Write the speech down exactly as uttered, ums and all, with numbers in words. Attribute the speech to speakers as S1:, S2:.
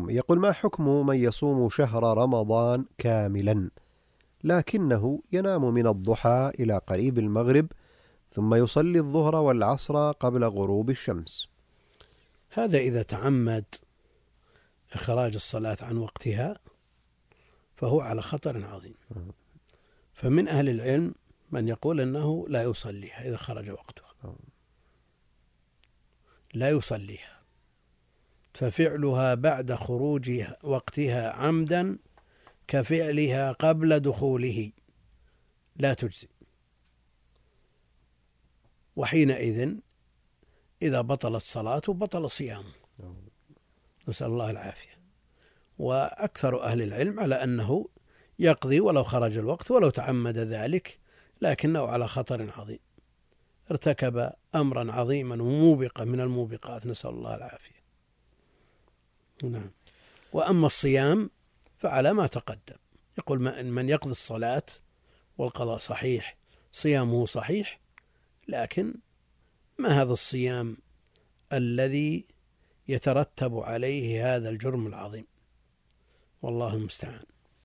S1: الحكم؟ يقول: ما حكم من يصوم شهر رمضان كاملا لكنه ينام من الضحى إلى قريب المغرب ثم يصلي الظهر والعصر قبل غروب الشمس؟
S2: هذا إذا تعمد إخراج الصلاة عن وقتها فهو على خطر عظيم. فمن أهل العلم من يقول أنه لا يصليها إذا خرج وقتها، لا يصليها، ففعلها بعد خروج وقتها عمدا كفعلها قبل دخوله لا تجزي. وحينئذ إذا بطلت صلاته بطل صيامه، نسأل الله العافية. وأكثر أهل العلم على أنه يقضي ولو خرج الوقت ولو تعمد ذلك، لكنه على خطر عظيم، ارتكب أمرا عظيما وموبقا من الموبقات، نسأل الله العافية. نعم. وأما الصيام فعلى ما تقدم، يقول من يقضي الصلاة والقضاء صحيح صيامه صحيح، لكن ما هذا الصيام الذي يترتب عليه هذا الجرم العظيم، والله المستعان.